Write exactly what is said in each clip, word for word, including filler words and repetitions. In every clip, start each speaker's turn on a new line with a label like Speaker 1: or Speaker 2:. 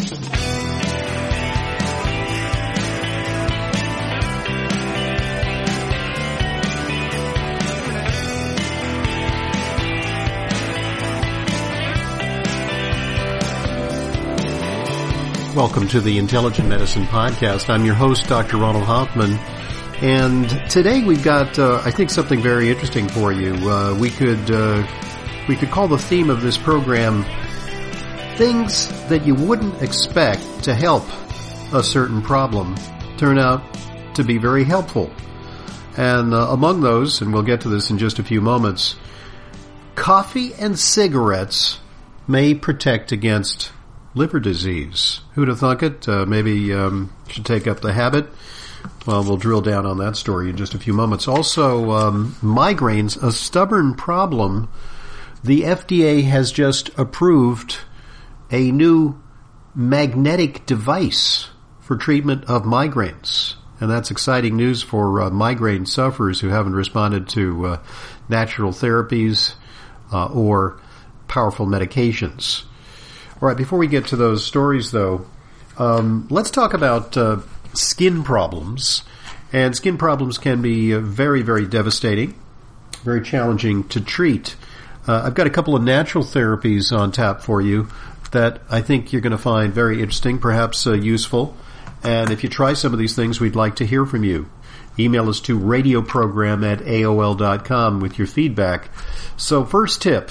Speaker 1: Welcome to the Intelligent Medicine Podcast. I'm your host, Doctor Ronald Hoffman, and today we've got, uh, I think, something very interesting for you. Uh, we could uh, we could call the theme of this program "Things That You Wouldn't Expect to Help a Certain Problem Turn Out to Be Very Helpful." And uh, among those, and we'll get to this in just a few moments, coffee and cigarettes may protect against liver disease. Who'd have thunk it? Uh, maybe um, should take up the habit. Well, we'll drill down on that story in just a few moments. Also, um, migraines, a stubborn problem. The F D A has just approved a new magnetic device for treatment of migraines. And that's exciting news for uh, migraine sufferers who haven't responded to uh, natural therapies uh, or powerful medications. All right, before we get to those stories, though, um, let's talk about uh, skin problems. And skin problems can be uh, very, very devastating, very challenging to treat. Uh, I've got a couple of natural therapies on tap for you that I think you're going to find very interesting, perhaps uh, useful. And if you try some of these things, we'd like to hear from you. Email us to radioprogram at A O L dot com with your feedback. So first tip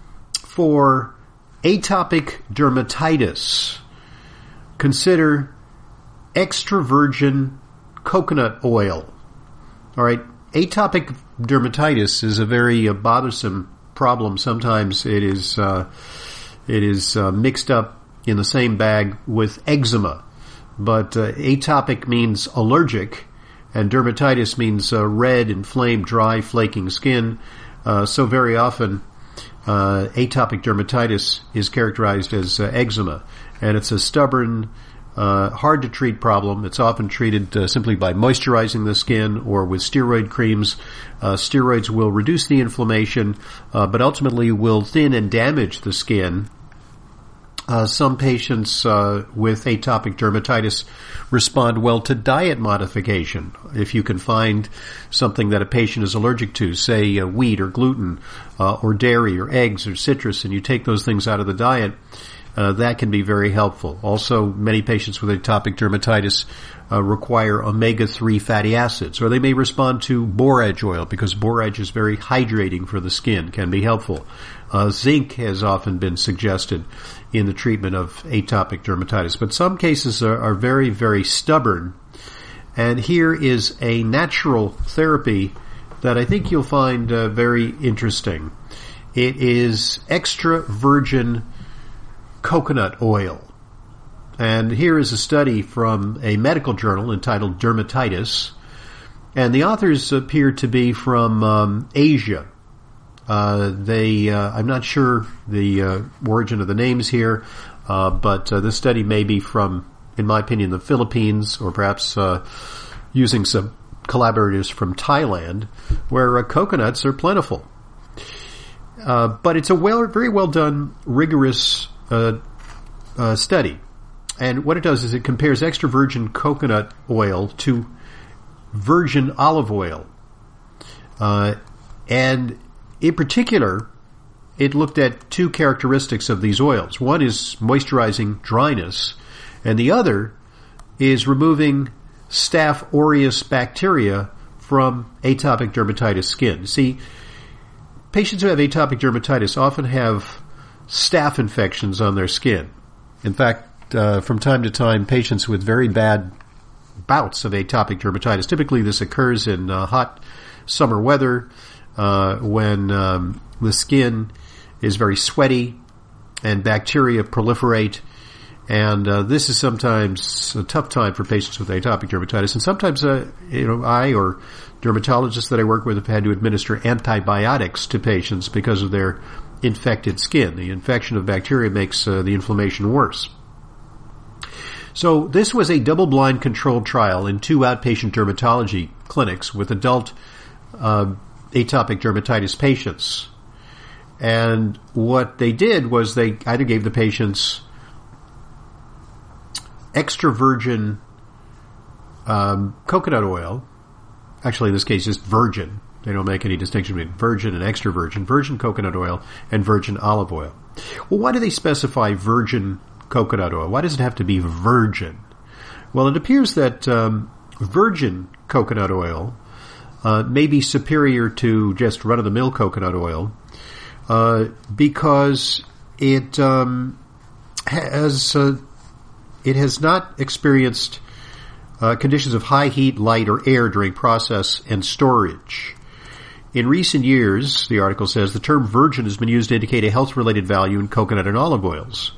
Speaker 1: for atopic dermatitis. Consider extra virgin coconut oil. All right, atopic dermatitis is a very uh, bothersome problem. Sometimes it is uh, it is uh, mixed up in the same bag with eczema. But uh, atopic means allergic, and dermatitis means uh, red, inflamed, dry, flaking skin. Uh, so very often, Uh, atopic dermatitis is characterized as uh, eczema, and it's a stubborn, uh, hard-to-treat problem. It's often treated uh, simply by moisturizing the skin or with steroid creams. Uh, steroids will reduce the inflammation, uh, but ultimately will thin and damage the skin. Uh, some patients uh, with atopic dermatitis respond well to diet modification. If you can find something that a patient is allergic to, say uh, wheat or gluten uh, or dairy or eggs or citrus, and you take those things out of the diet, uh, that can be very helpful. Also, many patients with atopic dermatitis uh, require omega three fatty acids, or they may respond to borage oil because borage is very hydrating for the skin, can be helpful. Uh, zinc has often been suggested in the treatment of atopic dermatitis. But some cases are, are very, very stubborn. And here is a natural therapy that I think you'll find uh, very interesting. It is extra virgin coconut oil. And here is a study from a medical journal entitled Dermatitis. And the authors appear to be from um, Asia. Uh, they, uh, I'm not sure the uh, origin of the names here, uh, but uh, this study may be from, in my opinion, the Philippines, or perhaps uh, using some collaborators from Thailand, where uh, coconuts are plentiful. Uh, but it's a well, very well done, rigorous uh, uh, study, and what it does is it compares extra virgin coconut oil to virgin olive oil, uh, and in particular, it looked at two characteristics of these oils. One is moisturizing dryness, and the other is removing Staph aureus bacteria from atopic dermatitis skin. See, patients who have atopic dermatitis often have staph infections on their skin. In fact, uh, from time to time, patients with very bad bouts of atopic dermatitis, typically this occurs in uh, hot summer weather, Uh, when um, the skin is very sweaty and bacteria proliferate, and uh, this is sometimes a tough time for patients with atopic dermatitis. And sometimes, uh, you know, I or dermatologists that I work with have had to administer antibiotics to patients because of their infected skin. The infection of bacteria makes uh, the inflammation worse. So this was a double-blind controlled trial in two outpatient dermatology clinics with adult uh, atopic dermatitis patients. And what they did was they either gave the patients extra virgin um, coconut oil, actually in this case just virgin, they don't make any distinction between virgin and extra virgin, virgin coconut oil and virgin olive oil. Well, why do they specify virgin coconut oil? Why does it have to be virgin? Well, it appears that um, virgin coconut oil uh, may be superior to just run-of-the-mill coconut oil uh, because it um, has uh, it has not experienced uh, conditions of high heat, light, or air during process and storage. In recent years, the article says, the term virgin has been used to indicate a health-related value in coconut and olive oils.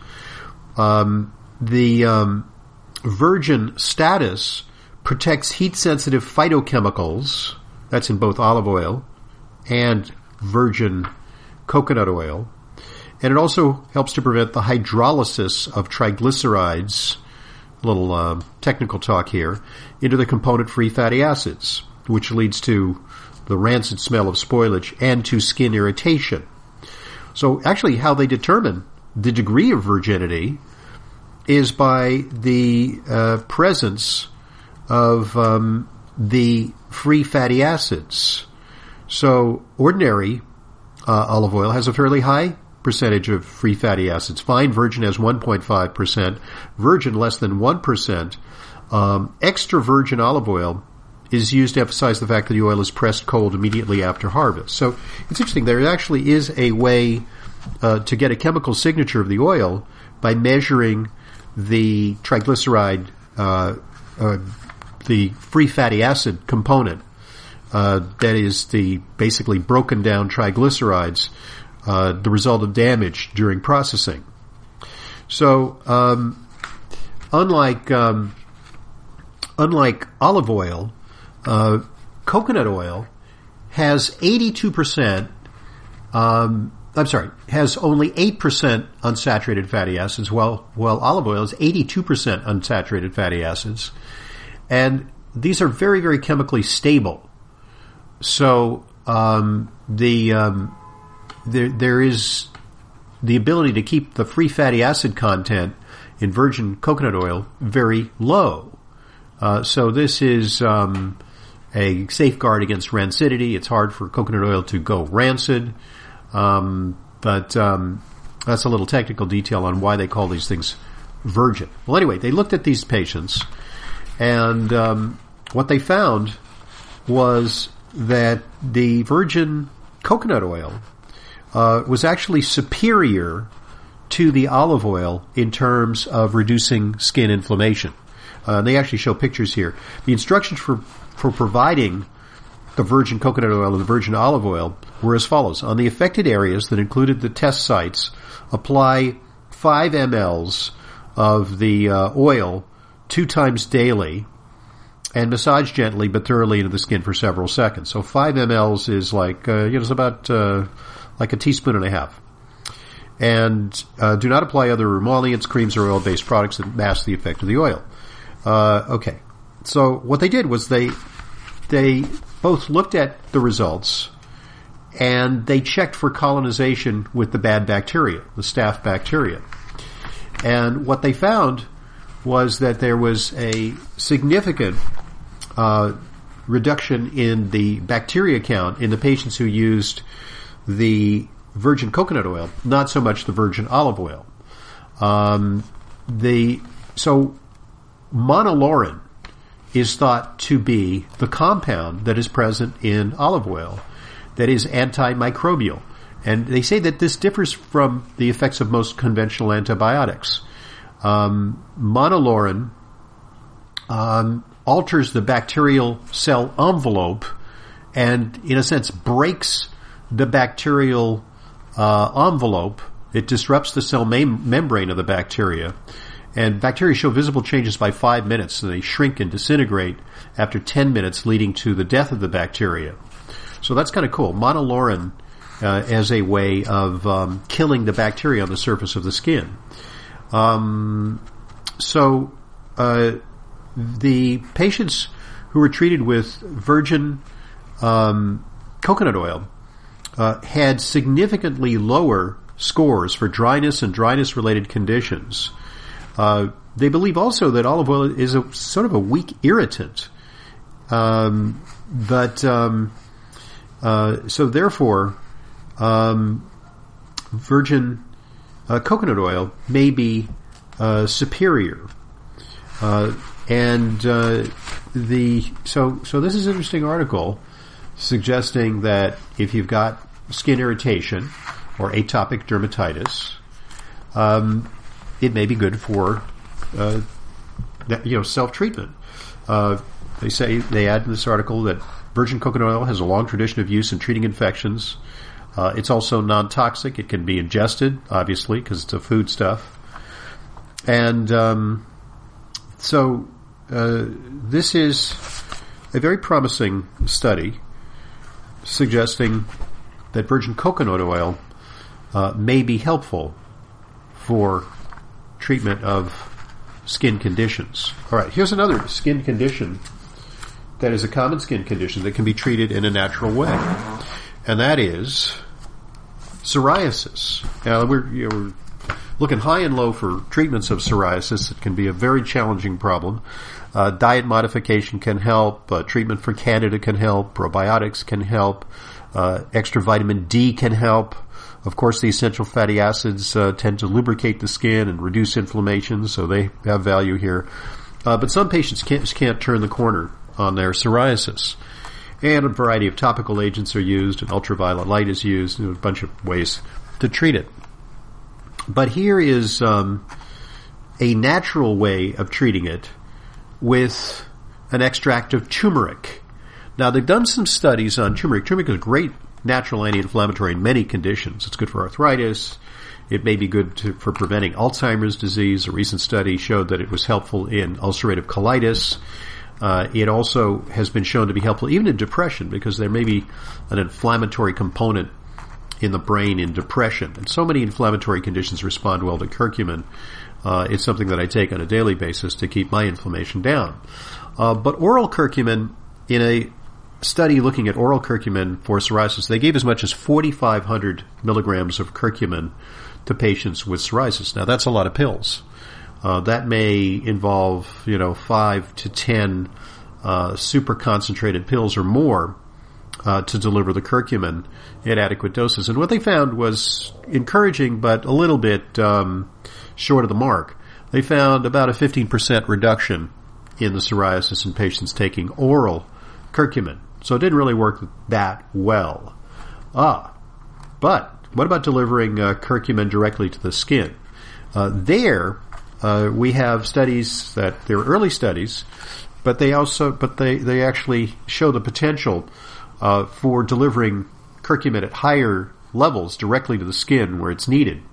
Speaker 1: Um, the um, virgin status protects heat-sensitive phytochemicals, that's in both olive oil and virgin coconut oil, and it also helps to prevent the hydrolysis of triglycerides, a little uh, technical talk here, into the component-free fatty acids, which leads to the rancid smell of spoilage and to skin irritation. So actually how they determine the degree of virginity is by the uh, presence of um, the free fatty acids. So ordinary uh, olive oil has a fairly high percentage of free fatty acids. Fine virgin has one point five percent, virgin less than one percent. Um, extra virgin olive oil is used to emphasize the fact that the oil is pressed cold immediately after harvest. So it's interesting. There actually is a way uh, to get a chemical signature of the oil by measuring the triglyceride, uh, uh, the free fatty acid component. Uh, that is the basically broken down triglycerides, uh, the result of damage during processing. So, um, unlike um, unlike olive oil, Uh, coconut oil has eighty-two percent, um, I'm sorry, has only eight percent unsaturated fatty acids, while, while olive oil is eighty-two percent unsaturated fatty acids. And these are very, very chemically stable. So, um, the, um, there, there is the ability to keep the free fatty acid content in virgin coconut oil very low. Uh, so this is, um, a safeguard against rancidity. It's hard for coconut oil to go rancid. Um, but um, that's a little technical detail on why they call these things virgin. Well, anyway, they looked at these patients, and um, what they found was that the virgin coconut oil uh, was actually superior to the olive oil in terms of reducing skin inflammation. Uh, they actually show pictures here. The instructions for for providing the virgin coconut oil and the virgin olive oil were as follows. On the affected areas that included the test sites, apply five milliliters of the uh, oil two times daily and massage gently but thoroughly into the skin for several seconds. So five milliliters is like, uh, you know, it's about uh, like a teaspoon and a half. And uh, do not apply other emollients, creams, or oil-based products that mask the effect of the oil. Uh, okay. So what they did was they they both looked at the results and they checked for colonization with the bad bacteria, the staph bacteria. And what they found was that there was a significant uh, reduction in the bacteria count in the patients who used the virgin coconut oil, not so much the virgin olive oil. Um, the so monolaurin is thought to be the compound that is present in olive oil that is antimicrobial. And they say that this differs from the effects of most conventional antibiotics. Um, monolaurin um, alters the bacterial cell envelope and, in a sense, breaks the bacterial uh, envelope. It disrupts the cell mem- membrane of the bacteria. And bacteria show visible changes by five minutes, so they shrink and disintegrate after ten minutes, leading to the death of the bacteria. So that's kind of cool. Monolaurin uh, as a way of um, killing the bacteria on the surface of the skin. Um, so uh, the patients who were treated with virgin um, coconut oil uh, had significantly lower scores for dryness and dryness-related conditions Uh, they believe also that olive oil is a sort of a weak irritant. Um, but um, uh, so therefore, um, virgin uh, coconut oil may be uh, superior. Uh, and uh, the so so this is an interesting article suggesting that if you've got skin irritation or atopic dermatitis, um, it may be good for uh, that, you know self-treatment. Uh, they say they add in this article that virgin coconut oil has a long tradition of use in treating infections. Uh, it's also non-toxic. It can be ingested, obviously, because it's a foodstuff. And um, so uh, this is a very promising study suggesting that virgin coconut oil uh, may be helpful for treatment of skin conditions. All right, here's another skin condition that is a common skin condition that can be treated in a natural way, and that is psoriasis. Now, we're, you know, we're looking high and low for treatments of psoriasis. It can be a very challenging problem. Uh, diet modification can help. Uh, treatment for candida can help. Probiotics can help. Uh, extra vitamin D can help. Of course, the essential fatty acids uh, tend to lubricate the skin and reduce inflammation, so they have value here. Uh, but some patients can't, just can't turn the corner on their psoriasis. And a variety of topical agents are used, and ultraviolet light is used, and a bunch of ways to treat it. But here is um, a natural way of treating it with an extract of turmeric. Now, they've done some studies on turmeric. Turmeric is a great natural anti-inflammatory in many conditions. It's good for arthritis. It may be good to, for preventing Alzheimer's disease. A recent study showed that it was helpful in ulcerative colitis. Uh, it also has been shown to be helpful even in depression, because there may be an inflammatory component in the brain in depression. And so many inflammatory conditions respond well to curcumin. Uh, it's something that I take on a daily basis to keep my inflammation down. Uh, but oral curcumin, in a study looking at oral curcumin for psoriasis, they gave as much as forty-five hundred milligrams of curcumin to patients with psoriasis. Now, that's a lot of pills. Uh, that may involve, you know, five to ten uh, super concentrated pills or more uh, to deliver the curcumin at adequate doses. And what they found was encouraging, but a little bit um, short of the mark. They found about a fifteen percent reduction in the psoriasis in patients taking oral curcumin. So it didn't really work that well. Ah, but what about delivering uh, curcumin directly to the skin? Uh, there, uh, we have studies that they're early studies, but they also, but they, they actually show the potential uh, for delivering curcumin at higher levels directly to the skin where it's needed.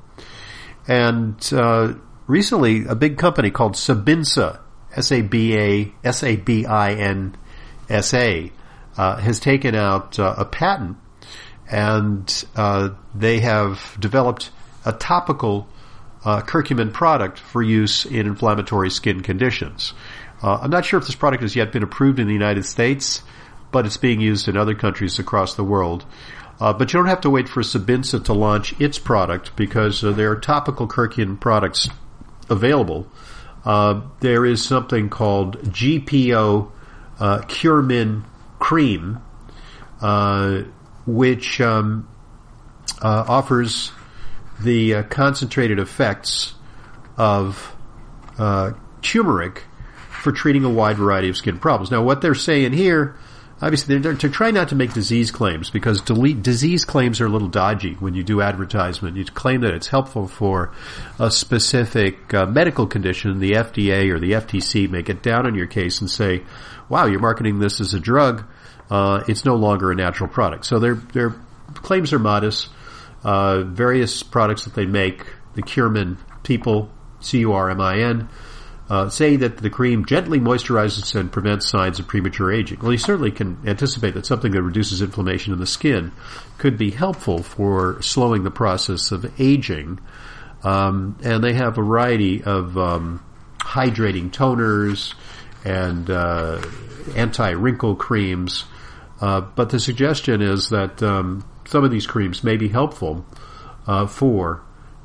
Speaker 1: And uh, recently, a big company called Sabinsa, S A B A S A B I N S A, uh, has taken out uh, a patent, and uh, they have developed a topical uh, curcumin product for use in inflammatory skin conditions. Uh, I'm not sure if this product has yet been approved in the United States, but it's being used in other countries across the world. Uh, but you don't have to wait for Sabinsa to launch its product, because uh, there are topical curcumin products available. Uh, there is something called G P O uh, Curmin Cream, uh, which um, uh, offers the uh, concentrated effects of uh, turmeric for treating a wide variety of skin problems. Now, what they're saying here, obviously, they're, they're trying not to make disease claims, because delete, disease claims are a little dodgy when you do advertisement. You claim that it's helpful for a specific uh, medical condition. The F D A or the F T C may get down on your case and say, wow, you're marketing this as a drug. Uh, it's no longer a natural product. So their their claims are modest. Uh, various products that they make, the Curmin people, C U R M I N, Uh, say that the cream gently moisturizes and prevents signs of premature aging. Well, you certainly can anticipate that something that reduces inflammation in the skin could be helpful for slowing the process of aging. Um, and they have a variety of um, hydrating toners and uh, anti-wrinkle creams. Uh, but the suggestion is that um, some of these creams may be helpful uh, for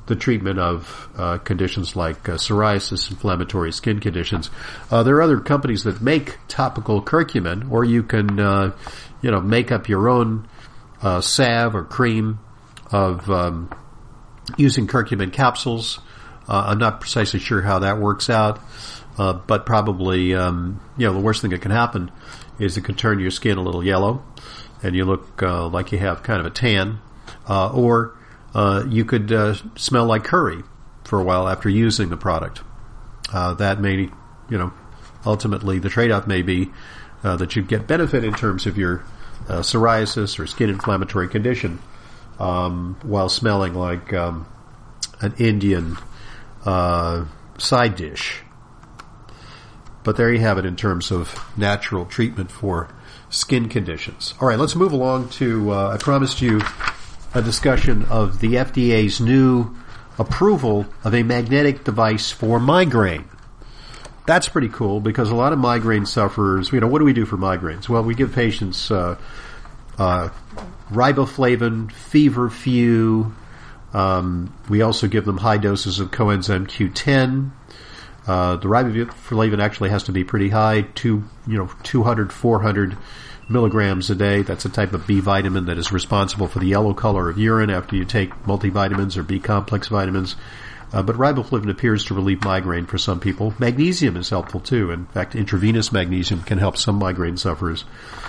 Speaker 1: the treatment of uh, conditions like uh, psoriasis, inflammatory skin conditions. Uh, there are other companies that make topical curcumin, or you can, uh, you know, make up your own uh, salve or cream of um, using curcumin capsules. Uh, I'm not precisely sure how that works out, uh, but probably, um, you know, the worst thing that can happen is it can turn your skin a little yellow, and you look uh, like you have kind of a tan, uh, or Uh, you could uh, smell like curry for a while after using the product. Uh, that may, you know, ultimately the trade-off may be uh, that you get benefit in terms of your uh, psoriasis or skin inflammatory condition um, while smelling like um, an Indian uh, side dish. But there you have it in terms of natural treatment for skin conditions. All right, let's move along to, uh, I promised you a discussion of the F D A's new approval of a magnetic device for migraine. That's pretty cool because a lot of migraine sufferers, you know, what do we do for migraines? Well, we give patients uh, uh, riboflavin, feverfew. Um, we also give them high doses of coenzyme Q ten. Uh, the riboflavin actually has to be pretty high, two, you know, two hundred, four hundred milligrams a day. That's a type of B vitamin that is responsible for the yellow color of urine after you take multivitamins or B complex vitamins. Uh, but riboflavin appears to relieve migraine for some people. Magnesium is helpful too. In fact, intravenous magnesium can help some migraine sufferers.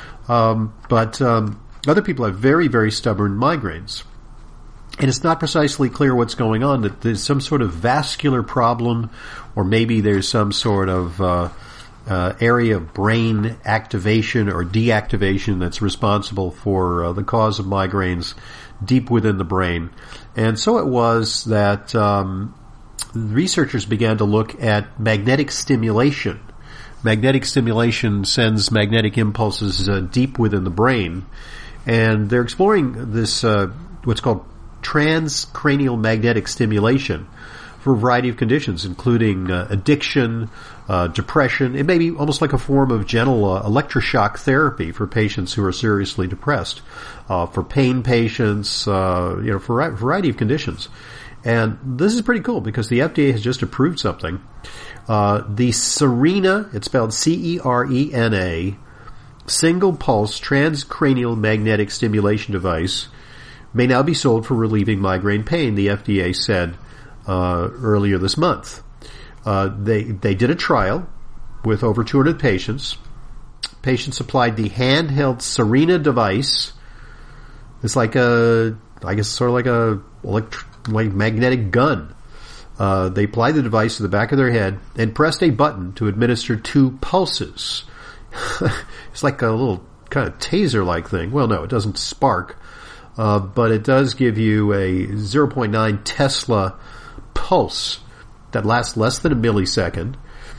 Speaker 1: Um, but um, other people have very, very stubborn migraines. And it's not precisely clear what's going on, that there's some sort of vascular problem, or maybe there's some sort of uh, Uh, area of brain activation or deactivation that's responsible for uh, the cause of migraines deep within the brain. And so it was that um, researchers began to look at magnetic stimulation. Magnetic stimulation sends magnetic impulses uh, deep within the brain. And they're exploring this, uh, what's called transcranial magnetic stimulation for a variety of conditions, including uh, addiction, uh, depression. It may be almost like a form of gentle uh, electroshock therapy for patients who are seriously depressed, uh, for pain patients, uh, you know, for a variety of conditions. And this is pretty cool because the F D A has just approved something. Uh, the Cerena, it's spelled C E R E N A, single pulse transcranial magnetic stimulation device may now be sold for relieving migraine pain, the F D A said Uh, earlier this month. Uh, they they did a trial with over two hundred patients. Patients applied the handheld Cerena device. It's like a, I guess, sort of like a electro, like magnetic gun. Uh, they applied the device to the back of their head and pressed a button to administer two pulses. It's like a little kind of taser-like thing. Well, no, it doesn't spark, uh, but it does give you a zero point nine Tesla pulse that lasts less than a millisecond.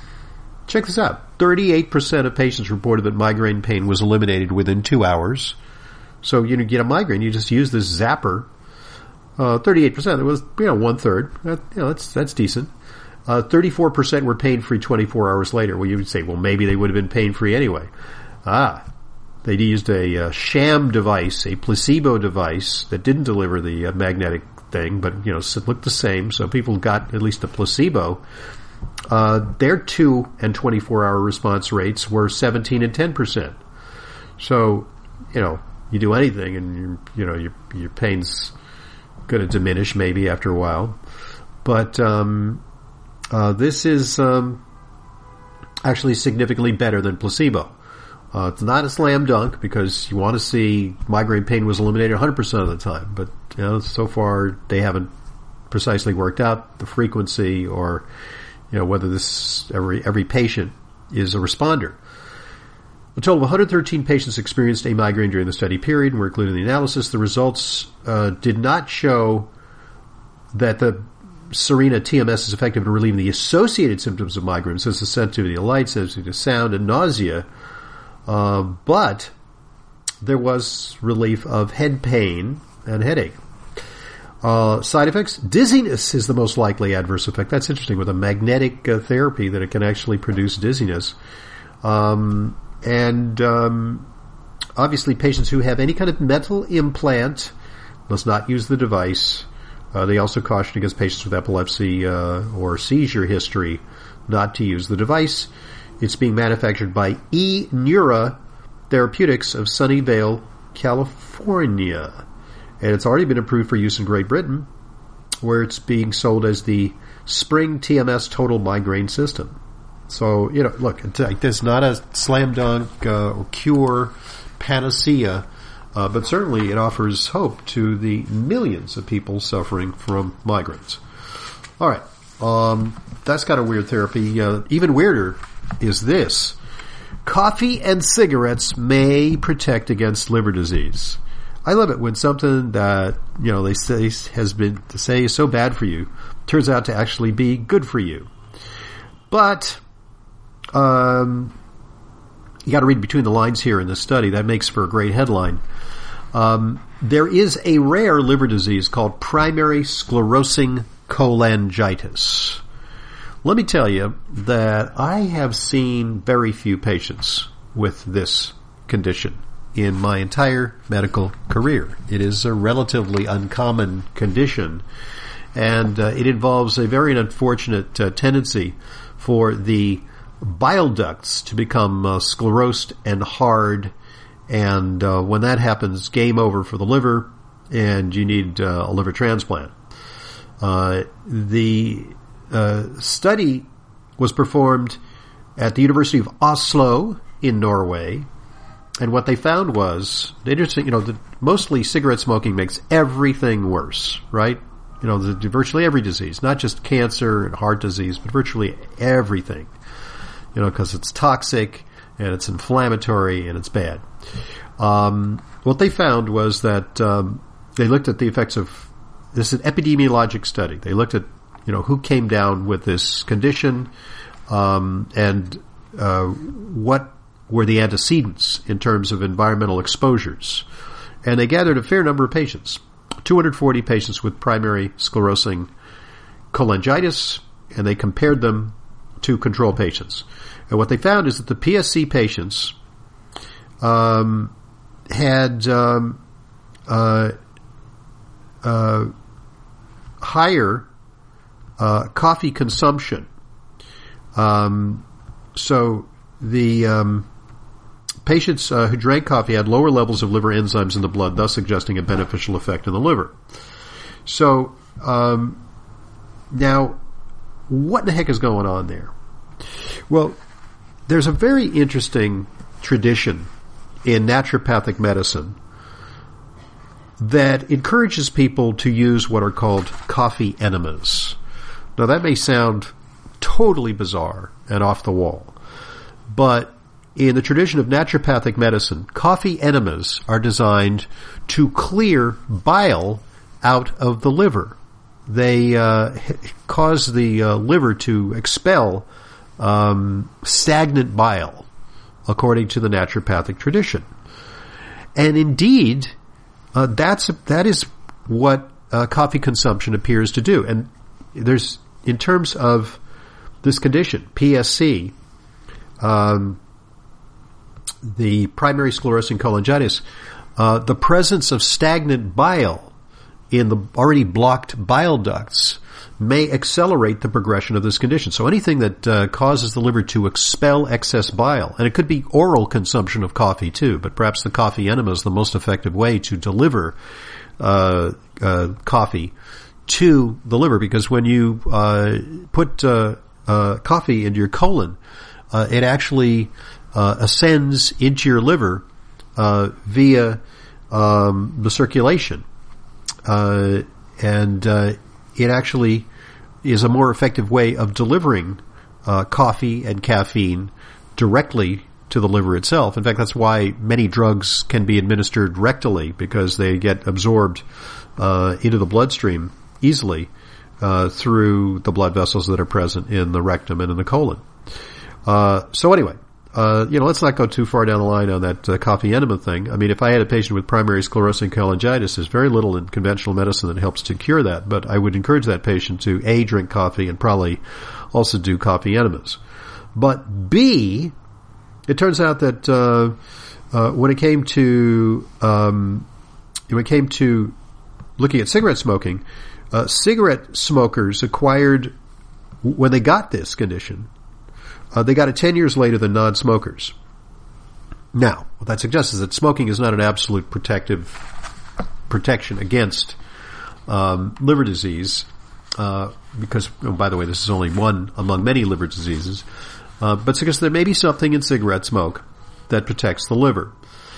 Speaker 1: Check this out. thirty-eight percent of patients reported that migraine pain was eliminated within two hours. So you get a migraine, you just use this zapper. Uh, thirty-eight percent, it was, you know, one third. That, you know, that's, that's decent. Uh, thirty-four percent were pain-free twenty-four hours later. Well, you would say, well, maybe they would have been pain-free anyway. Ah, they used a uh, sham device, a placebo device that didn't deliver the uh, magnetic thing, but, you know, it looked the same, so people got at least a placebo. Uh, their two and twenty-four hour response rates were seventeen and ten percent. So, you know, you do anything and, you you know, your, your pain's going to diminish maybe after a while. But, um, uh, this is, um, actually significantly better than placebo. Uh, it's not a slam dunk because you want to see migraine pain was eliminated one hundred percent of the time. But, you know, so far they haven't precisely worked out the frequency or, you know, whether this, every, every patient is a responder. A total of one hundred thirteen patients experienced a migraine during the study period and were included in the analysis. The results, uh, did not show that the Cerena T M S is effective in relieving the associated symptoms of migraine, such as the sensitivity to light, sensitivity to sound, and nausea. Uh, but there was relief of head pain and headache. Uh, side effects, dizziness is the most likely adverse effect. That's interesting, with a magnetic uh, therapy that it can actually produce dizziness. Um, and um, obviously patients who have any kind of mental implant must not use the device. Uh, they also caution against patients with epilepsy uh, or seizure history not to use the device. It's being manufactured by eNeura Therapeutics of Sunnyvale, California. And it's already been approved for use in Great Britain, where it's being sold as the Spring T M S Total Migraine System. So, you know, look, it's not a slam dunk uh, or cure panacea, uh, but certainly it offers hope to the millions of people suffering from migraines. All right. Um, that's got a weird therapy. Uh, even weirder is this. Coffee and cigarettes may protect against liver disease. I love it when something that, you know, they say has been to say is so bad for you turns out to actually be good for you. But um, you got to read between the lines here in this study. That makes for a great headline. Um, there is a rare liver disease called primary sclerosing cholangitis. Let me tell you that I have seen very few patients with this condition in my entire medical career. It is a relatively uncommon condition, and uh, it involves a very unfortunate uh, tendency for the bile ducts to become uh, sclerosed and hard, and uh, when that happens, game over for the liver, and you need uh, a liver transplant. Uh, the uh, study was performed at the University of Oslo in Norway, and what they found was, interesting, you know, the, mostly cigarette smoking makes everything worse, right? You know, the, virtually every disease, not just cancer and heart disease, but virtually everything, you know, because it's toxic and it's inflammatory and it's bad. Um, what they found was that um, they looked at the effects of, this is an epidemiologic study. They looked at, you know, who came down with this condition, um, and uh, what were the antecedents in terms of environmental exposures. And they gathered a fair number of patients, two hundred forty patients with primary sclerosing cholangitis, and they compared them to control patients. And what they found is that the P S C patients um, had um, uh, uh, higher uh, coffee consumption. Um, so the um, patients uh, who drank coffee had lower levels of liver enzymes in the blood, thus suggesting a beneficial effect in the liver. So um, now, what in the heck is going on there? Well, there's a very interesting tradition in naturopathic medicine that encourages people to use what are called coffee enemas. Now, that may sound totally bizarre and off the wall, but in the tradition of naturopathic medicine, coffee enemas are designed to clear bile out of the liver. They uh, cause the uh, liver to expel um, stagnant bile, according to the naturopathic tradition. And indeed, uh, that's that is what uh, coffee consumption appears to do. And there's, in terms of this condition, P S C, um, the primary sclerosing cholangitis, uh, the presence of stagnant bile in the already blocked bile ducts may accelerate the progression of this condition. So anything that uh, causes the liver to expel excess bile, and it could be oral consumption of coffee too, but perhaps the coffee enema is the most effective way to deliver uh, uh, coffee to the liver, because when you uh, put uh, uh, coffee into your colon, uh, it actually uh, ascends into your liver uh, via um, the circulation. Uh, and uh, it actually is a more effective way of delivering uh, coffee and caffeine directly to the liver itself. In fact, that's why many drugs can be administered rectally, because they get absorbed uh, into the bloodstream easily uh, through the blood vessels that are present in the rectum and in the colon. Uh, so anyway, Uh, you know, let's not go too far down the line on that uh, coffee enema thing. I mean, if I had a patient with primary sclerosing cholangitis, there's very little in conventional medicine that helps to cure that. But I would encourage that patient to, A, drink coffee and probably also do coffee enemas. But B, it turns out that uh, uh, when it came to um, when it came to looking at cigarette smoking, uh, cigarette smokers acquired, when they got this condition, uh, they got it ten years later than non-smokers. Now, what that suggests is that smoking is not an absolute protective protection against um, liver disease, uh, because, oh, by the way, this is only one among many liver diseases, uh, but suggests there may be something in cigarette smoke that protects the liver.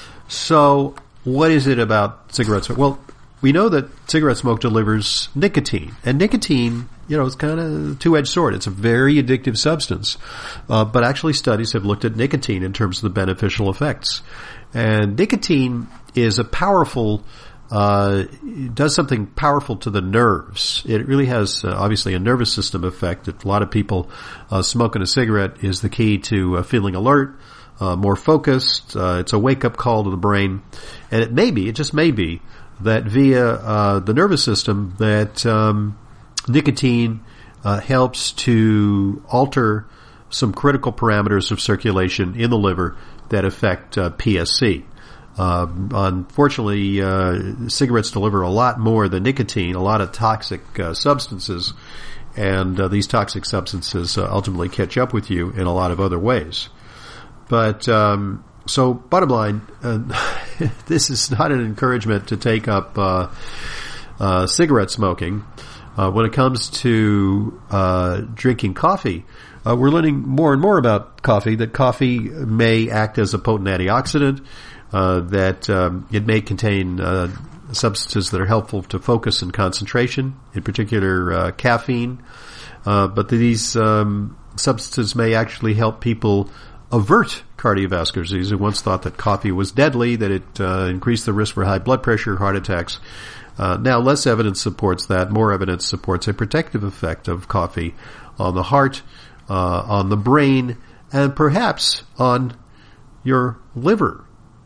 Speaker 1: So, what is it about cigarette smoke? Well, we know that cigarette smoke delivers nicotine, and nicotine, you know, it's kind of a two-edged sword. It's a very addictive substance, uh, but actually studies have looked at nicotine in terms of the beneficial effects. And nicotine is a powerful, uh, it does something powerful to the nerves. It really has, uh, obviously, a nervous system effect. A lot of people, uh, smoking a cigarette is the key to uh, feeling alert, uh, more focused. Uh, it's a wake-up call to the brain. And it may be, it just may be, that via uh, the nervous system that um, nicotine uh, helps to alter some critical parameters of circulation in the liver that affect uh, P S C. Uh, unfortunately, uh, cigarettes deliver a lot more than nicotine, a lot of toxic uh, substances, and uh, these toxic substances uh, ultimately catch up with you in a lot of other ways. But um, so, bottom line, uh, this is not an encouragement to take up uh, uh, cigarette smoking. Uh, when it comes to uh, drinking coffee, uh, we're learning more and more about coffee, that coffee may act as a potent antioxidant, uh, that um, it may contain uh, substances that are helpful to focus and concentration, in particular uh, caffeine. Uh, but these um, substances may actually help people avert cardiovascular disease. Who once thought that coffee was deadly, that it uh, increased the risk for high blood pressure, heart attacks. Uh, now, less evidence supports that. More evidence supports a protective effect of coffee on the heart, uh, on the brain, and perhaps on your liver.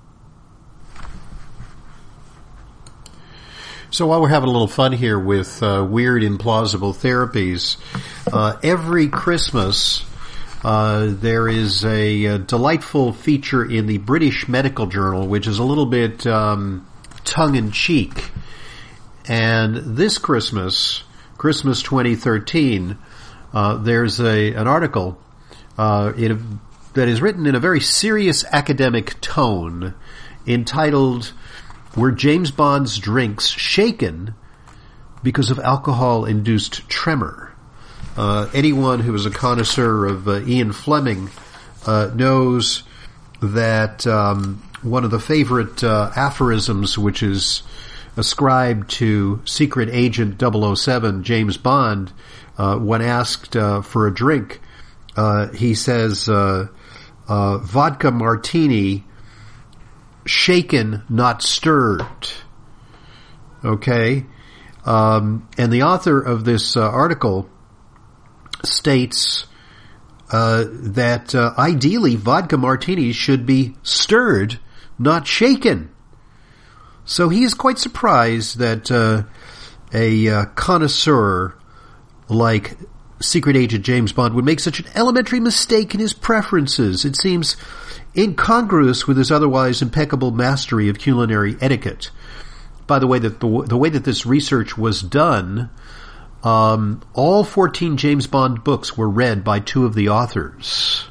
Speaker 1: So while we're having a little fun here with uh, weird, implausible therapies, uh, every Christmas Uh, there is a, a delightful feature in the British Medical Journal, which is a little bit um, tongue-in-cheek. And this Christmas, Christmas twenty thirteen, uh, there's a an article uh, in a, that is written in a very serious academic tone, entitled, "Were James Bond's Drinks Shaken Because of Alcohol-Induced Tremor?" Uh, anyone who is a connoisseur of uh, Ian Fleming uh, knows that um, one of the favorite uh, aphorisms which is ascribed to secret agent double oh seven James Bond, uh, when asked uh, for a drink, uh, he says, uh, uh, vodka martini, shaken, not stirred. Okay? Um, and the author of this uh, article states uh, that uh, ideally vodka martinis should be stirred, not shaken. So he is quite surprised that uh, a uh, connoisseur like secret agent James Bond would make such an elementary mistake in his preferences. It seems incongruous with his otherwise impeccable mastery of culinary etiquette. By the way, that the, the way that this research was done, Um, all fourteen James Bond books were read by two of the authors,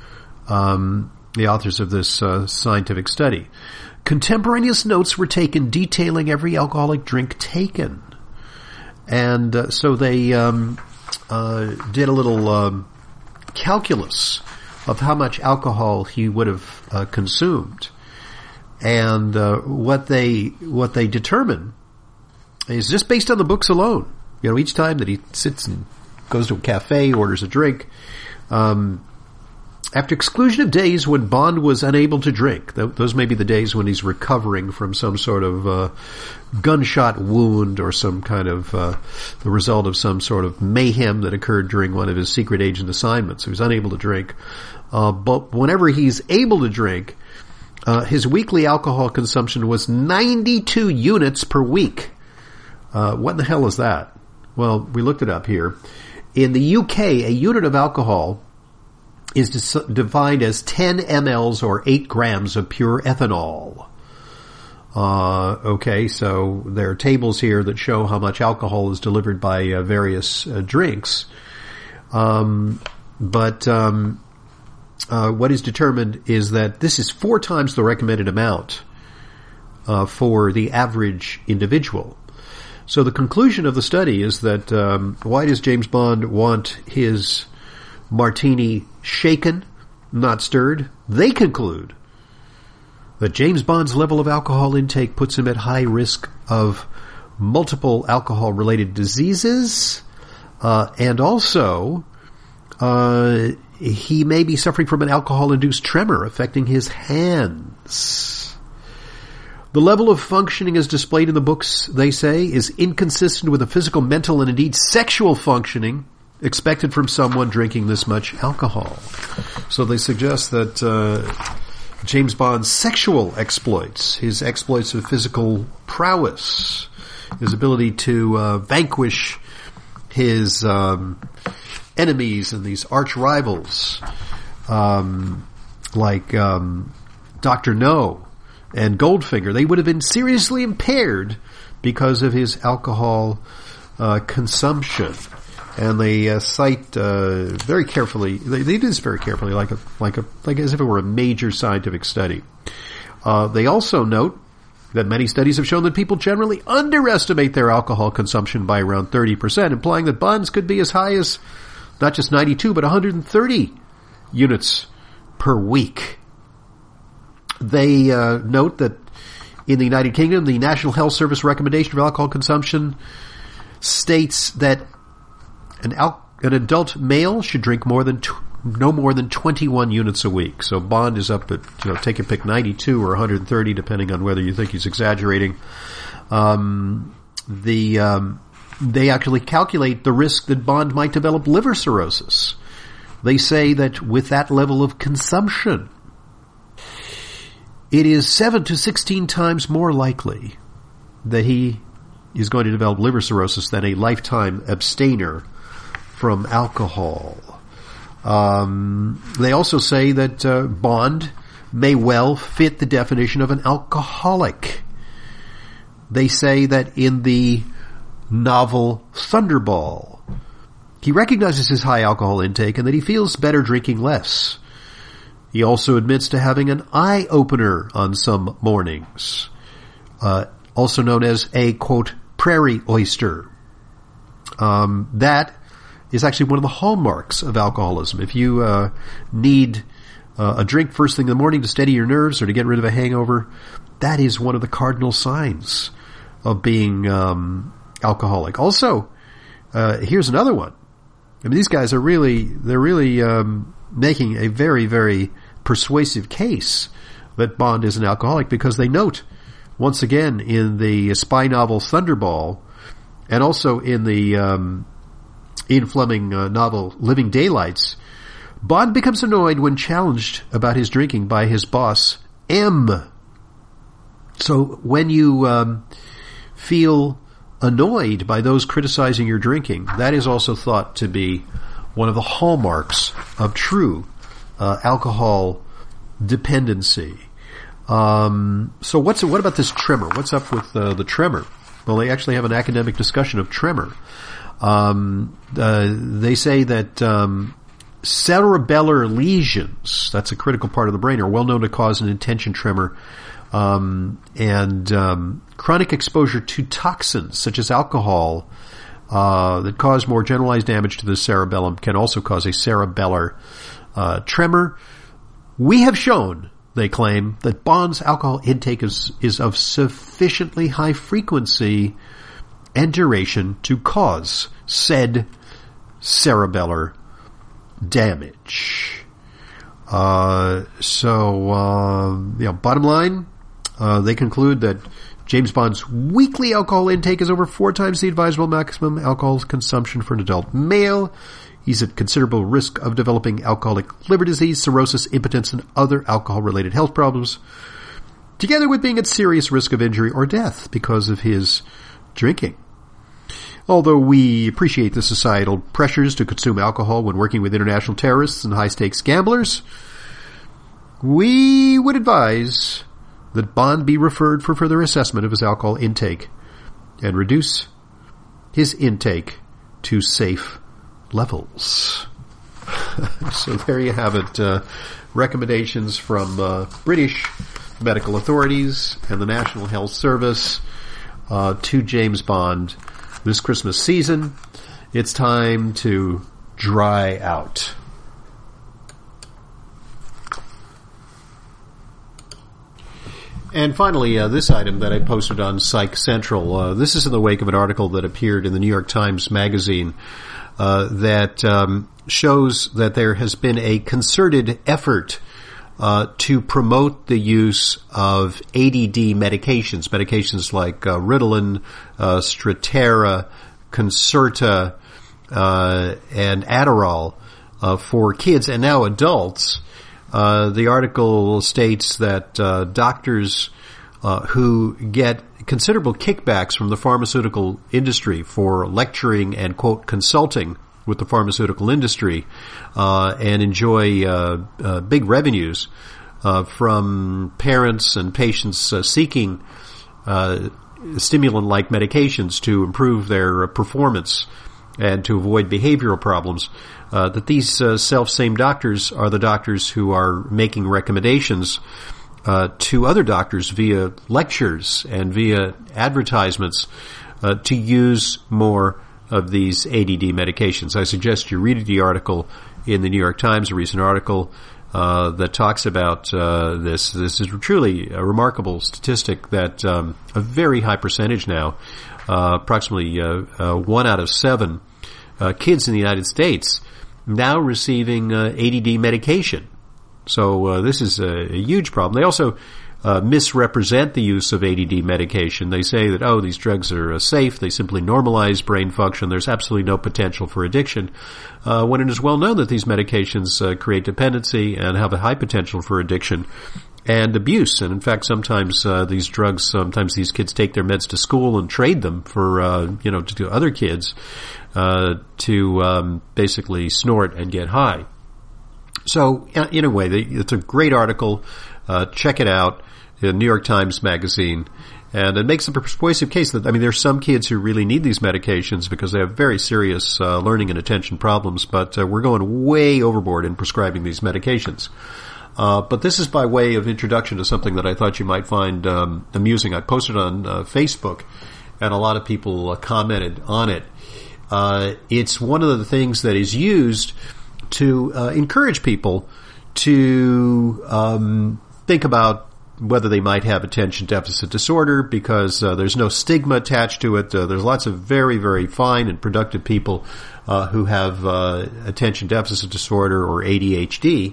Speaker 1: um, the authors of this uh, scientific study. Contemporaneous notes were taken detailing every alcoholic drink taken. And uh, so they um, uh, did a little um, calculus of how much alcohol he would have uh, consumed. And uh, what they what they determine is just based on the books alone. You know, each time that he sits and goes to a cafe, orders a drink, um, after exclusion of days when Bond was unable to drink, th- those may be the days when he's recovering from some sort of uh, gunshot wound or some kind of uh, the result of some sort of mayhem that occurred during one of his secret agent assignments. He was unable to drink. Uh, but whenever he's able to drink, uh, his weekly alcohol consumption was ninety-two units per week. Uh, what in the hell is that? Well, we looked it up here. In the U K, a unit of alcohol is defined as ten milliliters or eight grams of pure ethanol. Uh, okay, so there are tables here that show how much alcohol is delivered by uh, various uh, drinks. Um, but um, uh, what is determined is that this is four times the recommended amount uh, for the average individual. So the conclusion of the study is that um, why does James Bond want his martini shaken, not stirred? They conclude that James Bond's level of alcohol intake puts him at high risk of multiple alcohol-related diseases, uh, and also uh, he may be suffering from an alcohol-induced tremor affecting his hands. The level of functioning as displayed in the books, they say, is inconsistent with the physical, mental, and indeed sexual functioning expected from someone drinking this much alcohol. So they suggest that uh, James Bond's sexual exploits, his exploits of physical prowess, his ability to uh, vanquish his um, enemies and these arch rivals, um, like um, Doctor No and Goldfinger, they would have been seriously impaired because of his alcohol uh, consumption. And they uh, cite uh, very carefully. They, they do this very carefully, like a like a like as if it were a major scientific study. Uh, they also note that many studies have shown that people generally underestimate their alcohol consumption by around thirty percent, implying that Bond's could be as high as not just ninety-two, but one hundred thirty units per week. They uh, note that in the United Kingdom, the National Health Service recommendation for alcohol consumption states that An, al- an adult male should drink more than tw- no more than twenty-one units a week. So Bond is up at, you know, take a pick, ninety-two or one hundred thirty, depending on whether you think he's exaggerating. Um, the um, they actually calculate the risk that Bond might develop liver cirrhosis. They say that with that level of consumption, it is seven to sixteen times more likely that he is going to develop liver cirrhosis than a lifetime abstainer from alcohol. Um, they also say that uh, Bond may well fit the definition of an alcoholic. They say that in the novel Thunderball, he recognizes his high alcohol intake and that he feels better drinking less. He also admits to having an eye-opener on some mornings, uh, also known as a, quote, prairie oyster. Um, that is actually one of the hallmarks of alcoholism. If you uh, need uh, a drink first thing in the morning to steady your nerves or to get rid of a hangover, that is one of the cardinal signs of being um, alcoholic. Also, uh, here's another one. I mean, these guys are really, they're really um, making a very, very persuasive case that Bond is an alcoholic, because they note, once again, in the spy novel Thunderball, and also in the um, Ian Fleming uh, novel Living Daylights, Bond becomes annoyed when challenged about his drinking by his boss, M. So when you um, feel annoyed by those criticizing your drinking, that is also thought to be one of the hallmarks of true uh, alcohol dependency. Um, so what's what about this tremor? What's up with uh, the tremor? Well, they actually have an academic discussion of tremor. Um, uh, they say that um, cerebellar lesions, that's a critical part of the brain, are well known to cause an intention tremor. Um, and um, chronic exposure to toxins such as alcohol uh, that cause more generalized damage to the cerebellum can also cause a cerebellar uh, tremor. We have shown, they claim, that Bond's alcohol intake is, is of sufficiently high frequency and duration to cause said cerebellar damage. Uh, so, uh, you know, bottom line, uh, they conclude that James Bond's weekly alcohol intake is over four times the advisable maximum alcohol consumption for an adult male. He's at considerable risk of developing alcoholic liver disease, cirrhosis, impotence, and other alcohol-related health problems, together with being at serious risk of injury or death because of his drinking. Although we appreciate the societal pressures to consume alcohol when working with international terrorists and high-stakes gamblers, we would advise that Bond be referred for further assessment of his alcohol intake and reduce his intake to safe levels. So there you have it. Uh, recommendations from uh, British medical authorities and the National Health Service uh, to James Bond this Christmas season. It's time to dry out. And finally, uh, this item that I posted on Psych Central. Uh, this is in the wake of an article that appeared in the New York Times Magazine uh, that um, shows that there has been a concerted effort uh, to promote the use of A D D medications, medications like uh, Ritalin, uh, Strattera, Concerta, uh, and Adderall uh, for kids and now adults. Uh, the article states that uh, doctors uh, who get considerable kickbacks from the pharmaceutical industry for lecturing and, quote, consulting with the pharmaceutical industry uh, and enjoy uh, uh, big revenues uh, from parents and patients uh, seeking uh, stimulant-like medications to improve their uh, performance and to avoid behavioral problems, uh, that these uh, self-same doctors are the doctors who are making recommendations uh, to other doctors via lectures and via advertisements uh, to use more of these A D D medications. I suggest you read the article in the New York Times, a recent article uh, that talks about uh, this. This is truly a remarkable statistic that um, a very high percentage now, uh, approximately uh, uh, one out of seven uh, kids in the United States now receiving uh, A D D medication. So uh, this is a, a huge problem. They also uh, misrepresent the use of A D D medication. They say that, oh, these drugs are uh, safe. They simply normalize brain function. There's absolutely no potential for addiction, uh, when it is well known that these medications uh, create dependency and have a high potential for addiction and abuse. And in fact, sometimes uh, these drugs, sometimes these kids take their meds to school and trade them for, uh, you know, to, to other kids uh, to um, basically snort and get high. So, in a way, it's a great article. Uh, check it out, the New York Times Magazine. And it makes a persuasive case that, I mean, there's some kids who really need these medications because they have very serious uh, learning and attention problems, but uh, we're going way overboard in prescribing these medications. Uh, but this is by way of introduction to something that I thought you might find um, amusing. I posted on uh, Facebook, and a lot of people uh, commented on it. Uh, it's one of the things that is used to uh, encourage people to um, think about whether they might have attention deficit disorder, because uh, there's no stigma attached to it. Uh, there's lots of very, very fine and productive people uh, who have uh, attention deficit disorder or A D H D.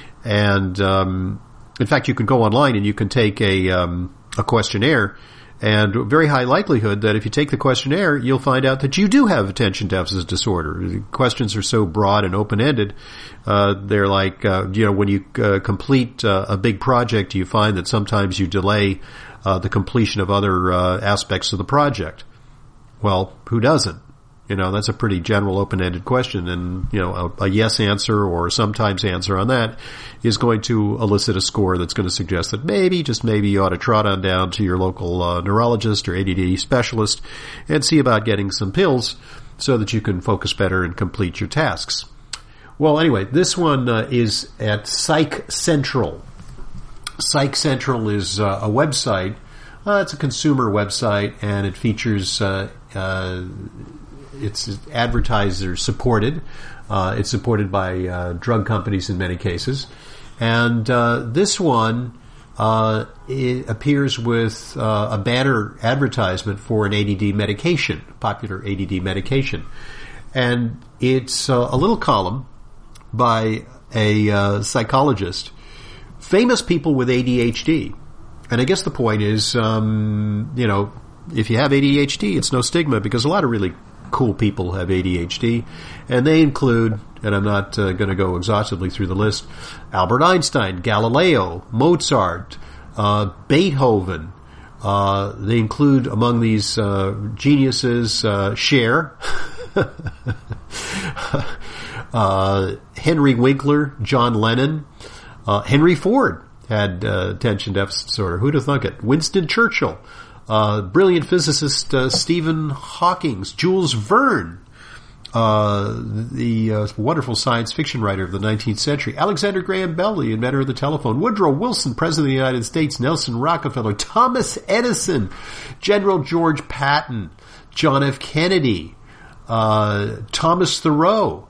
Speaker 1: And um, in fact, you can go online and you can take a, um, a questionnaire, and very high likelihood that if you take the questionnaire, you'll find out that you do have attention deficit disorder. The questions are so broad and open-ended. Uh, they're like, uh, you know, when you uh, complete uh, a big project, you find that sometimes you delay uh, the completion of other uh, aspects of the project. Well, who doesn't? You know, that's a pretty general open-ended question, and, you know, a, a yes answer or a sometimes answer on that is going to elicit a score that's going to suggest that maybe, just maybe, you ought to trot on down to your local uh, neurologist or A D D specialist and see about getting some pills so that you can focus better and complete your tasks. Well, anyway, this one uh, is at Psych Central. Psych Central is uh, a website. Uh, it's a consumer website, and it features uh, uh it's advertiser supported. Uh, it's supported by uh, drug companies in many cases. And uh, this one uh, it appears with uh, a banner advertisement for an A D D medication, popular A D D medication. And it's uh, a little column by a uh, psychologist, famous people with A D H D. And I guess the point is, um, you know, if you have A D H D, it's no stigma, because a lot of really cool people have A D H D, and they include, and I'm not uh, going to go exhaustively through the list, Albert Einstein, Galileo, Mozart, uh, Beethoven. Uh, they include among these uh, geniuses uh, Cher, uh, Henry Winkler, John Lennon, uh, Henry Ford had uh, attention deficit disorder. Who'd have thunk it? Winston Churchill, uh, brilliant physicist uh, Stephen Hawking, Jules Verne, uh, the uh, wonderful science fiction writer of the nineteenth century, Alexander Graham Bell, the inventor of the telephone, Woodrow Wilson, President of the United States, Nelson Rockefeller, Thomas Edison, General George Patton, John F. Kennedy, uh, Thomas Thoreau,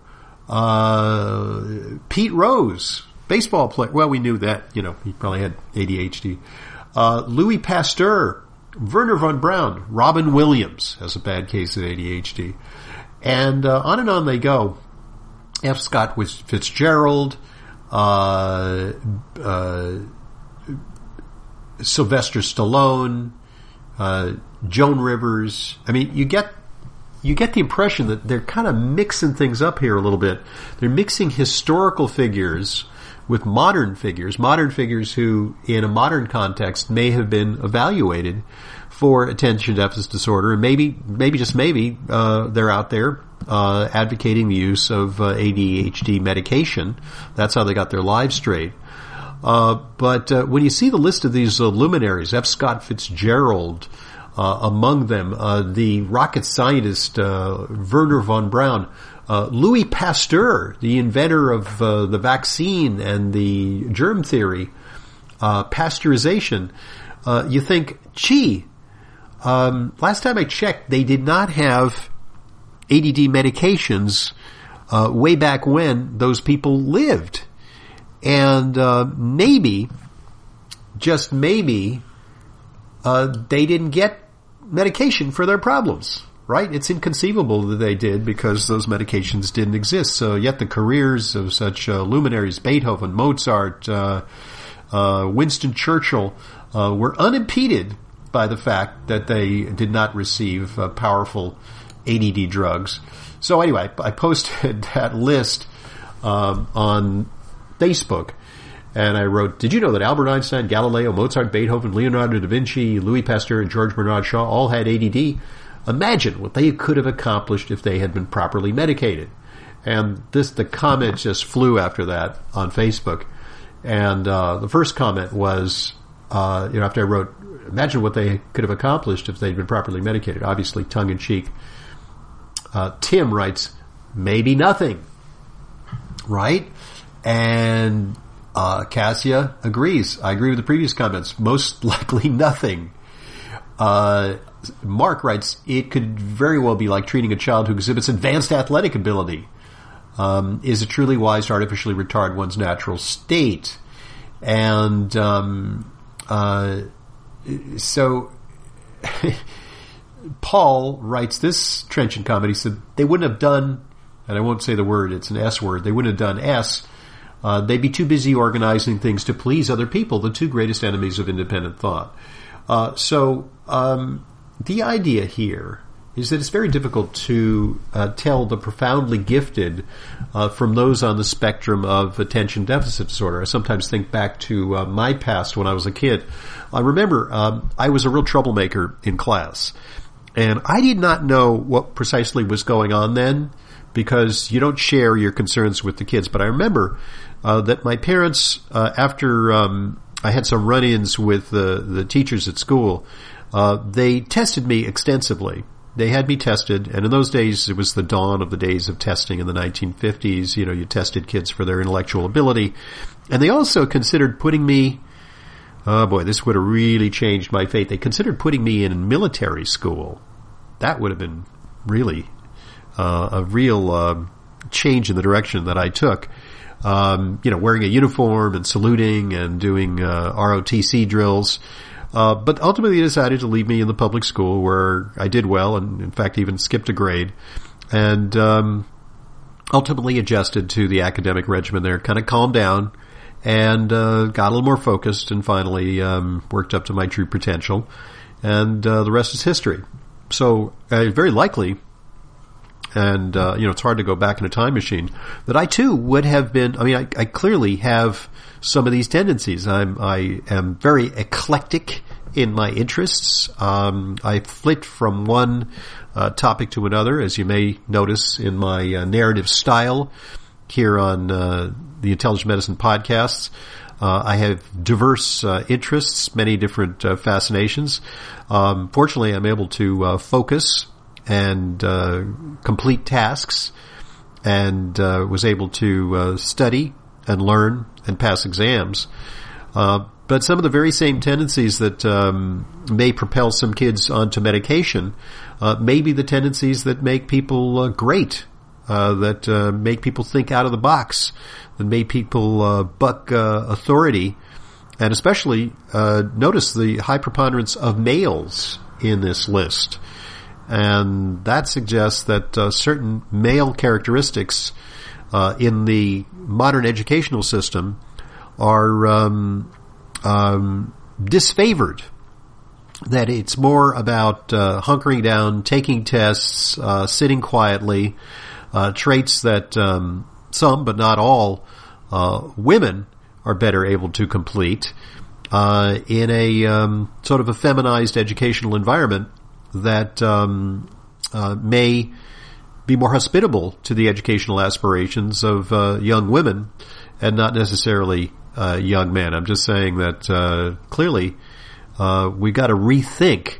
Speaker 1: uh, Pete Rose, baseball player. Well, we knew that, you know, he probably had A D H D. Uh, Louis Pasteur, Werner von Braun, Robin Williams has a bad case of A D H D. And uh, on and on they go. F. Scott Fitzgerald, uh, uh, Sylvester Stallone, uh, Joan Rivers. I mean, you get you get the impression that they're kind of mixing things up here a little bit. They're mixing historical figures with modern figures, modern figures who, in a modern context, may have been evaluated for attention deficit disorder, and maybe, maybe just maybe, uh, they're out there uh, advocating the use of uh, A D H D medication. That's how they got their lives straight. Uh, but uh, when you see the list of these uh, luminaries, F. Scott Fitzgerald, uh, among them, uh, the rocket scientist uh, Werner von Braun, uh, Louis Pasteur, the inventor of uh, the vaccine and the germ theory, uh, pasteurization, uh, you think, gee, um, last time I checked, they did not have A D D medications uh, way back when those people lived. And uh, maybe, just maybe, uh, they didn't get medication for their problems, right? It's inconceivable that they did because those medications didn't exist. So yet the careers of such uh, luminaries, Beethoven, Mozart, uh, uh, Winston Churchill, uh, were unimpeded by the fact that they did not receive uh, powerful A D D drugs. So anyway, I posted that list um, on Facebook, and I wrote, did you know that Albert Einstein, Galileo, Mozart, Beethoven, Leonardo da Vinci, Louis Pasteur, and George Bernard Shaw all had A D D? Imagine what they could have accomplished if they had been properly medicated. And this, the comment just flew after that on Facebook. And uh, the first comment was, uh, you know, after I wrote, imagine what they could have accomplished if they'd been properly medicated, obviously tongue-in-cheek. Uh, Tim writes, maybe nothing, right? And uh, Cassia agrees. I agree with the previous comments. Most likely nothing. Uh, Mark writes, it could very well be like treating a child who exhibits advanced athletic ability. Um, is it truly wise to artificially retard one's natural state? And um, uh, so Paul writes this trenchant comment. He said, they wouldn't have done, and I won't say the word, it's an S word, they wouldn't have done S. Uh, they'd be too busy organizing things to please other people, the two greatest enemies of independent thought. Uh, so um, the idea here is that it's very difficult to uh, tell the profoundly gifted uh, from those on the spectrum of attention deficit disorder. I sometimes think back to uh, my past when I was a kid. I remember um, I was a real troublemaker in class, and I did not know what precisely was going on then, because you don't share your concerns with the kids. But I remember uh, that my parents, uh, after um, I had some run-ins with the, the teachers at school, uh, they tested me extensively. They had me tested, and in those days, it was the dawn of the days of testing in the nineteen fifties. You know, you tested kids for their intellectual ability. And they also considered putting me, oh boy, this would have really changed my fate. They considered putting me in military school. That would have been really uh, a real uh, change in the direction that I took. Um, you know, wearing a uniform and saluting and doing uh, R O T C drills. Uh, but ultimately they decided to leave me in the public school where I did well and, in fact, even skipped a grade. And um, ultimately adjusted to the academic regimen there, kind of calmed down and uh, got a little more focused and finally um, worked up to my true potential. And uh, the rest is history. So uh, very likely, and uh, you know, it's hard to go back in a time machine, that I too would have been, I mean, I, I clearly have some of these tendencies. I'm, I am very eclectic in my interests. Um, I flit from one uh, topic to another, as you may notice in my uh, narrative style here on uh, the Intelligent Medicine podcasts. Uh, I have diverse uh, interests, many different uh, fascinations. Um, fortunately, I'm able to uh, focus and uh, complete tasks, and uh, was able to uh, study and learn and pass exams. Uh, but some of the very same tendencies that um, may propel some kids onto medication uh, may be the tendencies that make people uh, great, uh, that uh, make people think out of the box, that make people uh, buck uh, authority, and especially uh, notice the high preponderance of males in this list. And that suggests that uh, certain male characteristics uh, in the modern educational system are um, um, disfavored. That it's more about uh, hunkering down, taking tests, uh, sitting quietly, uh, traits that um, some, but not all, uh, women are better able to complete uh, in a um, sort of a feminized educational environment that um, uh, may be more hospitable to the educational aspirations of uh, young women and not necessarily uh, young men. I'm just saying that uh, clearly uh, we've got to rethink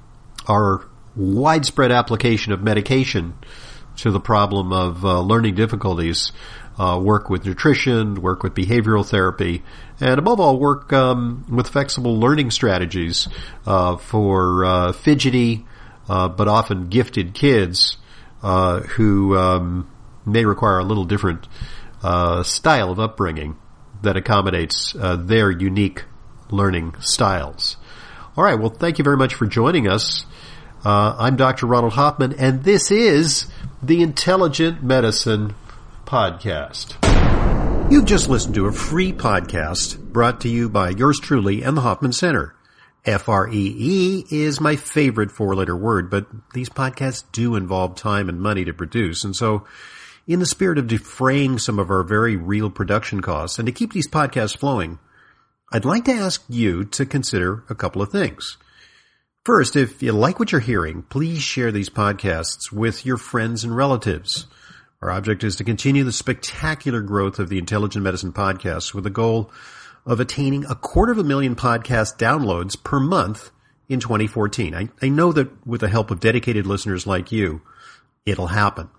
Speaker 1: our widespread application of medication to the problem of uh, learning difficulties, uh, work with nutrition, work with behavioral therapy, and above all, work um, with flexible learning strategies uh, for uh, fidgety uh, but often gifted kids uh, who um, may require a little different uh, style of upbringing that accommodates uh, their unique learning styles. All right, well, thank you very much for joining us. Uh, I'm Doctor Ronald Hoffman, and this is the Intelligent Medicine Podcast. You've just listened to a free podcast brought to you by yours truly and the Hoffman Center. F R E E is my favorite four-letter word, but these podcasts do involve time and money to produce, and so in the spirit of defraying some of our very real production costs and to keep these podcasts flowing, I'd like to ask you to consider a couple of things. First, if you like what you're hearing, please share these podcasts with your friends and relatives. Our object is to continue the spectacular growth of the Intelligent Medicine Podcast with the goal of attaining a quarter of a million podcast downloads per month in twenty fourteen. I, I know that with the help of dedicated listeners like you, it'll happen.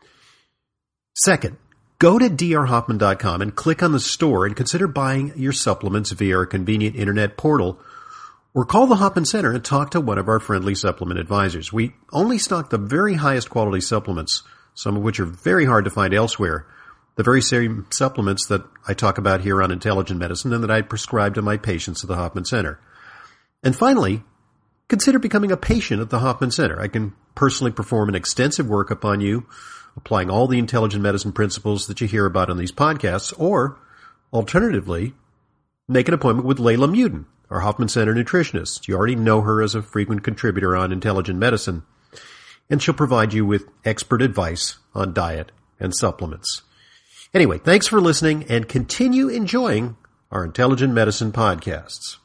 Speaker 1: Second, go to d r hoffman dot com and click on the store and consider buying your supplements via our convenient internet portal, or call the Hoffman Center and talk to one of our friendly supplement advisors. We only stock the very highest quality supplements, some of which are very hard to find elsewhere, the very same supplements that I talk about here on Intelligent Medicine and that I prescribe to my patients at the Hoffman Center. And finally, consider becoming a patient at the Hoffman Center. I can personally perform an extensive workup on you, applying all the intelligent medicine principles that you hear about on these podcasts, or, alternatively, make an appointment with Layla Muden, our Hoffman Center nutritionist. You already know her as a frequent contributor on Intelligent Medicine, and she'll provide you with expert advice on diet and supplements. Anyway, thanks for listening, and continue enjoying our Intelligent Medicine podcasts.